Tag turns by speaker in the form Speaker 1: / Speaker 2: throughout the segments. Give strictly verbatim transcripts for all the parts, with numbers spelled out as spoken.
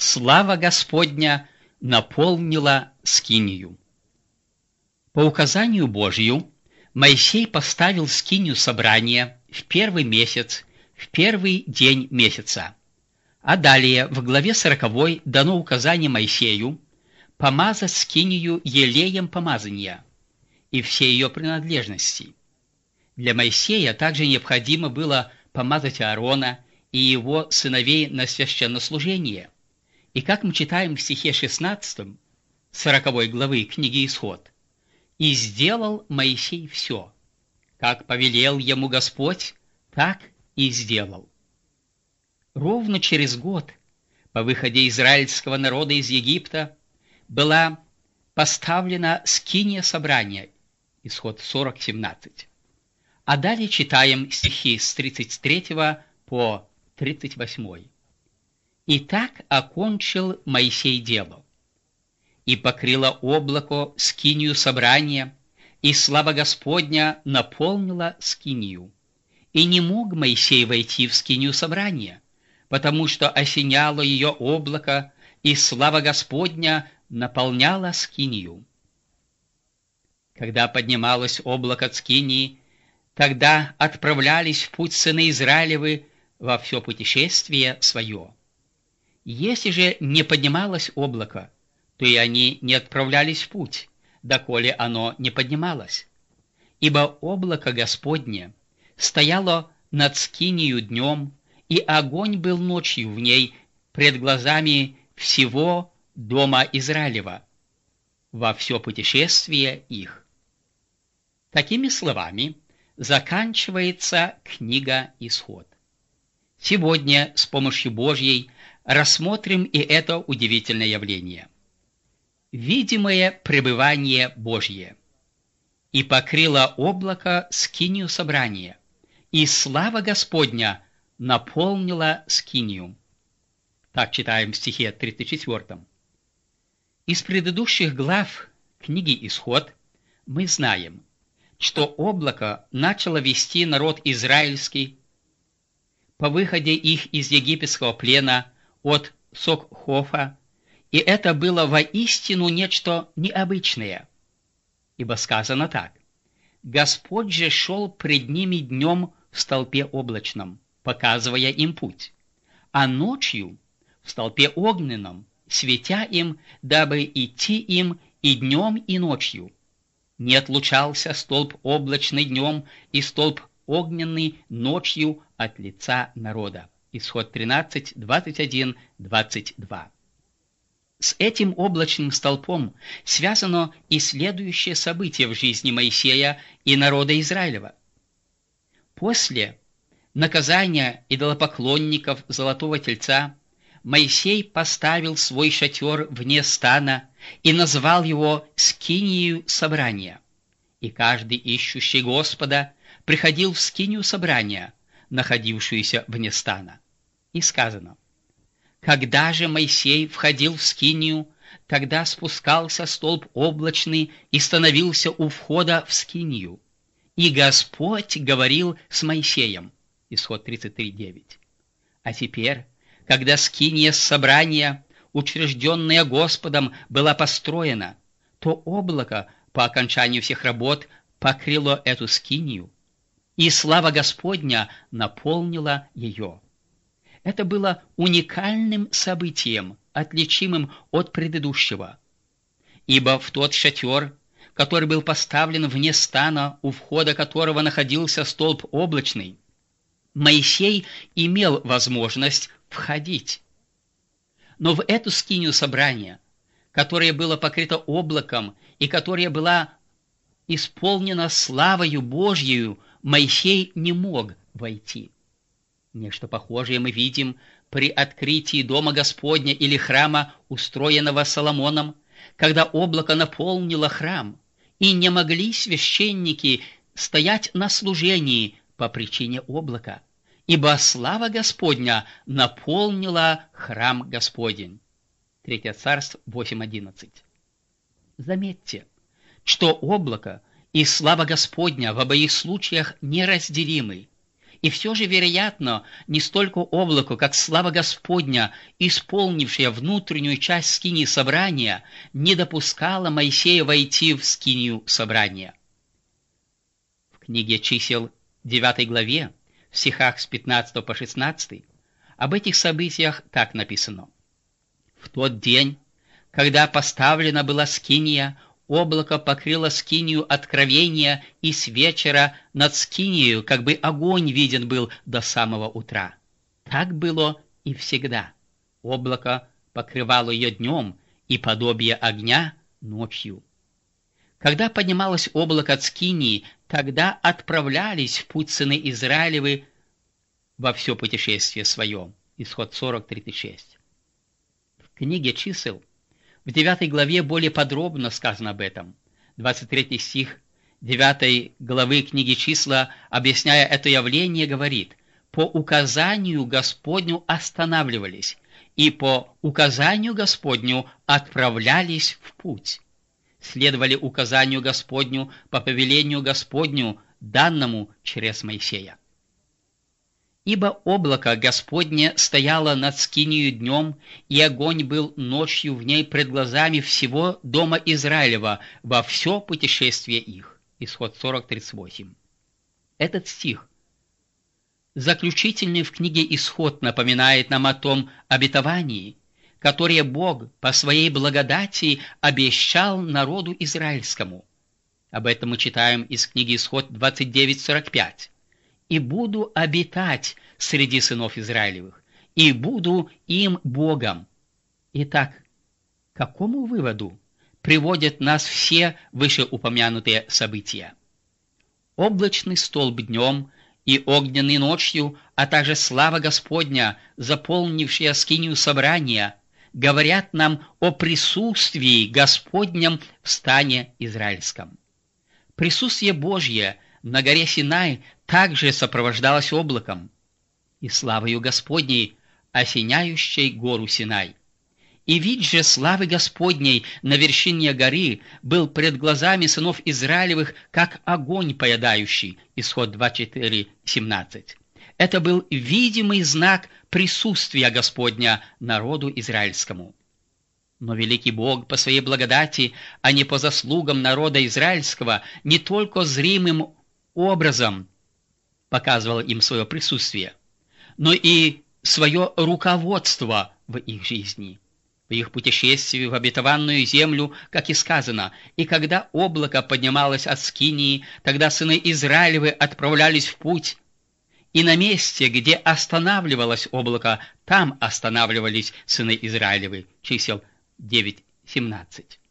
Speaker 1: слава Господня наполнила скинию. По указанию Божию Моисей поставил скинию собрания в первый месяц, в первый день месяца. А далее в главе сороковой дано указание Моисею помазать скинию елеем помазания и все ее принадлежности. Для Моисея также необходимо было помазать Аарона и его сыновей на священнослужение. И как мы читаем в стихе шестнадцатом сороковой главы книги Исход: «И сделал Моисей все, как повелел ему Господь, так и сделал». Ровно через год по выходе израильского народа из Египта была поставлена скиния собрания, Исход сорок семнадцать. А далее читаем стихи с тридцать третьего по тридцать восьмой. «И так окончил Моисей дело, и покрыло облако скинию собрания, и слава Господня наполнила скинию. И не мог Моисей войти в скинию собрания, потому что осеняло ее облако, и слава Господня наполняла скинию. Когда поднималось облако от скинии, тогда отправлялись в путь сыны Израилевы во все путешествие свое. Если же не поднималось облако, то и они не отправлялись в путь, доколе оно не поднималось. Ибо облако Господне стояло над скинию днем, и огонь был ночью в ней пред глазами всего дома Израилева во все путешествие их». Такими словами заканчивается книга Исход. Сегодня с помощью Божьей рассмотрим и это удивительное явление. Видимое пребывание Божье. «И покрыло облако скинию собрания, и слава Господня наполнила скинию». Так читаем в стихе тридцать четвёртом. Из предыдущих глав книги Исход мы знаем, что облако начало вести народ израильский по выходе их из египетского плена от Сокхофа, и это было воистину нечто необычное. Ибо сказано так: «Господь же шел пред ними днем в столпе облачном, показывая им путь, а ночью в столпе огненном, светя им, дабы идти им и днем, и ночью. Не отлучался столб облачный днем и столб огненный ночью от лица народа». Исход тринадцать, двадцать один, двадцать два. С этим облачным столпом связано и следующее событие в жизни Моисея и народа Израилева. После наказания идолопоклонников Золотого Тельца Моисей поставил свой шатер вне стана и назвал его скинией собрания. И каждый ищущий Господа приходил в скинию собрания, находившуюся вне стана. И сказано: «Когда же Моисей входил в скинию, тогда спускался столб облачный и становился у входа в скинию. И Господь говорил с Моисеем». Исход тридцать три, девять. А теперь, когда скиния собрания, учрежденная Господом, была построена, то облако по окончанию всех работ покрыло эту скинию, и слава Господня наполнила ее. Это было уникальным событием, отличимым от предыдущего. Ибо в тот шатер, который был поставлен вне стана, у входа которого находился столб облачный, Моисей имел возможность входить. Но в эту скинию собрания, которая была покрыта облаком и которая была исполнена славою Божьею, Моисей не мог войти. Нечто похожее мы видим при открытии Дома Господня или храма, устроенного Соломоном, когда облако наполнило храм, и не могли священники стоять на служении по причине облака, ибо слава Господня наполнила храм Господень. Третье Царств восемь одиннадцать. Заметьте, что облако и слава Господня в обоих случаях неразделимы, И все же, вероятно, не столько облако, как слава Господня, исполнившая внутреннюю часть скинии собрания, не допускала Моисея войти в скинию собрания. В книге Чисел девятой главе, в стихах с пятнадцатого по шестнадцатый, об этих событиях так написано. «В тот день, когда поставлена была скиния, облако покрыло скинию откровения, и с вечера над скинией как бы огонь виден был до самого утра. Так было и всегда. Облако покрывало ее днем, и подобие огня ночью. Когда поднималось облако от скинии, тогда отправлялись в путь сыны Израилевы во все путешествие свое». Исход сорок, тридцать шесть. В книге Чисел в девятой главе более подробно сказано об этом. двадцать третий стих девятой главы книги Числа, объясняя это явление, говорит: «По указанию Господню останавливались, и по указанию Господню отправлялись в путь». Следовали указанию Господню по повелению Господню, данному через Моисея. «Ибо облако Господне стояло над скинию днем, и огонь был ночью в ней пред глазами всего дома Израилева во все путешествие их». Исход сорок, тридцать восемь. Этот стих, заключительный в книге Исход, напоминает нам о том обетовании, которое Бог по своей благодати обещал народу израильскому. Об этом мы читаем из книги Исход двадцать девять, сорок пять. «И буду обитать среди сынов Израилевых, и буду им Богом». Итак, к какому выводу приводят нас все вышеупомянутые события? Облачный столб днем и огненный ночью, а также слава Господня, заполнившая скинию собрания, говорят нам о присутствии Господнем в стане израильском. Присутствие Божье на горе Синай также сопровождалось облаком и славою Господней, осеняющей гору Синай. И вид же славы Господней на вершине горы был пред глазами сынов Израилевых, как огонь поедающий. Исход двадцать четыре, семнадцать. Это был видимый знак присутствия Господня народу израильскому. Но великий Бог по своей благодати, а не по заслугам народа израильского, не только зримым образом показывал им свое присутствие, но и свое руководство в их жизни, в их путешествии в обетованную землю, как и сказано: «И когда облако поднималось от скинии, тогда сыны Израилевы отправлялись в путь, и на месте, где останавливалось облако, там останавливались сыны Израилевы». Чисел девять, семнадцать.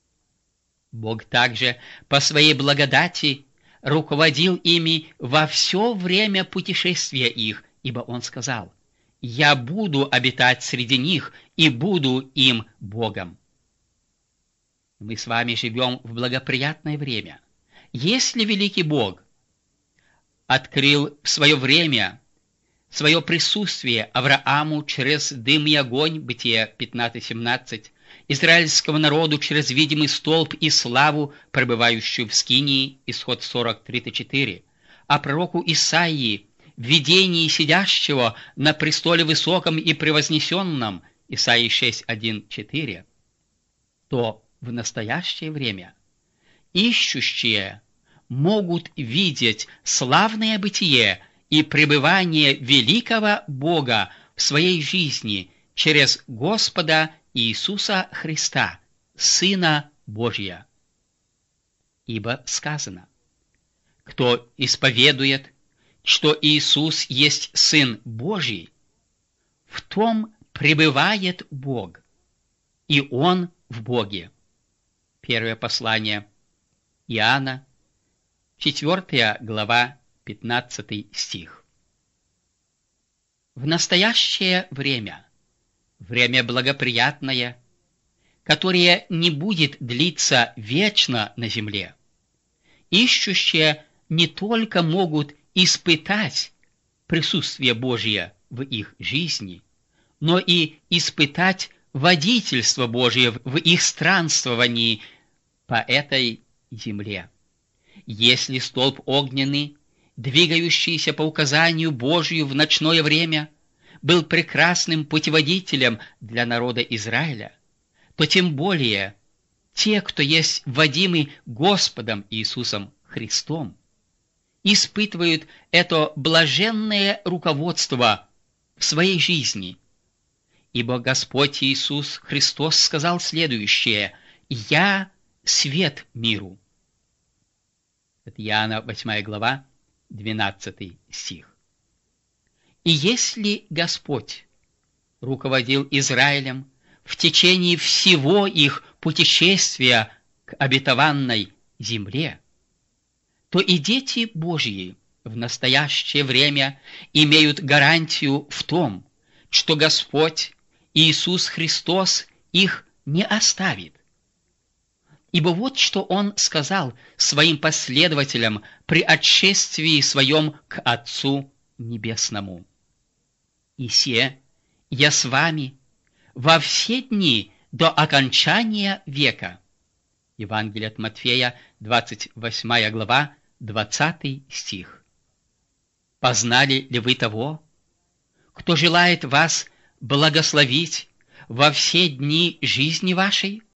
Speaker 1: Бог также по своей благодати руководил ими во все время путешествия их, ибо Он сказал: «Я буду обитать среди них и буду им Богом». Мы с вами живем в благоприятное время. Если великий Бог открыл в свое время свое присутствие Аврааму через дым и огонь, Бытие пятнадцать, семнадцать, израильскому народу через видимый столб и славу, пребывающую в скинии, Исход сорок, тридцать четыре, а пророку Исаии в видении сидящего на престоле высоком и превознесенном, Исаии шесть, один, четыре, то в настоящее время ищущие могут видеть славное бытие и пребывание великого Бога в своей жизни через Господа Иисуса Христа, Сына Божия. Ибо сказано: «Кто исповедует, что Иисус есть Сын Божий, в том пребывает Бог, и Он в Боге». Первое послание Иоанна, четвёртая глава, пятнадцатый стих. В настоящее время, время благоприятное, которое не будет длиться вечно на земле, ищущие не только могут испытать присутствие Божие в их жизни, но и испытать водительство Божие в их странствовании по этой земле. Если столб огненный двигающийся по указанию Божию в ночное время, был прекрасным путеводителем для народа Израиля, то тем более те, кто есть водимы Господом Иисусом Христом, испытывают это блаженное руководство в своей жизни. Ибо Господь Иисус Христос сказал следующее: «Я свет миру». Это Иоанна восьмая глава, двенадцатый стих. И если Господь руководил Израилем в течение всего их путешествия к обетованной земле, то и дети Божьи в настоящее время имеют гарантию в том, что Господь Иисус Христос их не оставит. Ибо вот что Он сказал Своим последователям при отшествии Своем к Отцу Небесному: «И се, я с вами во все дни до окончания века». Евангелие от Матфея, двадцать восьмая глава, двадцатый стих. Познали ли вы того, кто желает вас благословить во все дни жизни вашей?